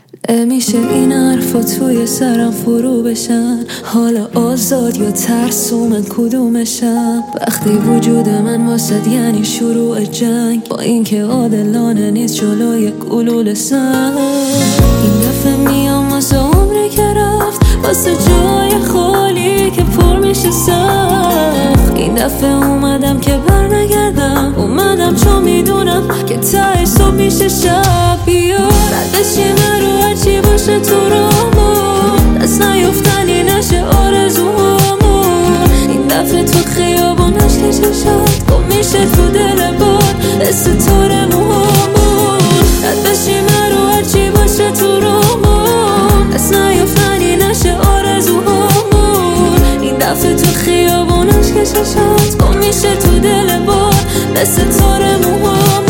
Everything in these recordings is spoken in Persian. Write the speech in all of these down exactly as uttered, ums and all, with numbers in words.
میشه این حرفا توی سرم فرو بشن، حالا آزاد یا ترسو من کدومشم؟ وقتی وجود من واسد یعنی شروع جنگ، با اینکه عادلانه نیست جلوی گلوله سنگ. این دفعه میام واسه عمری که رفت، واسه جای خالی که پر میشه سخت. این دفعه اومدم که بر نگردم، اومدم چون میدونم که ته صبح میشه شب. بیا ردش من رو هرچی باشه تو رامون، دست نیفتنی نشه آرزوهامون. این دفعه تو خیابونش که چشات گم میشه تو دل باد ستاره موهامون. ردش من رو هرچی باشه تو رامون، دست نیفتنی نشه آرزوهامون. این دفعه تو خیابونش که چشات گم میشه تو دل باد ستاره موهامون.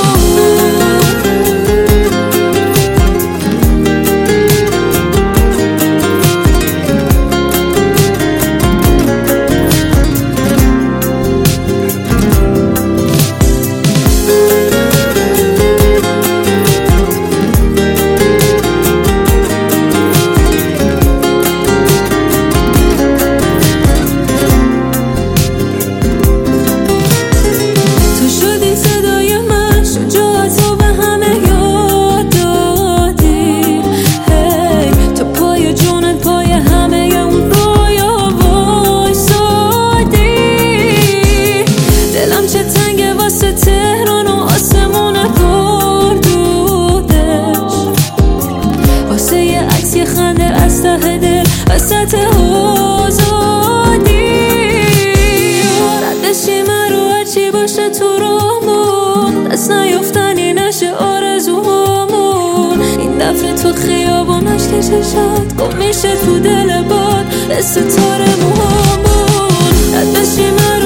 تهران و آسمون پر دودش، واسه یه عکس یه خنده از ته دل وسط آزادی. ردشی من رو هرچی باشه تو رامون، دست نیفتنی نشه آرزوهامون. این دفعه تو خیابونش که چشات گم میشه تو دل باد ستاره موهامون. ردشی من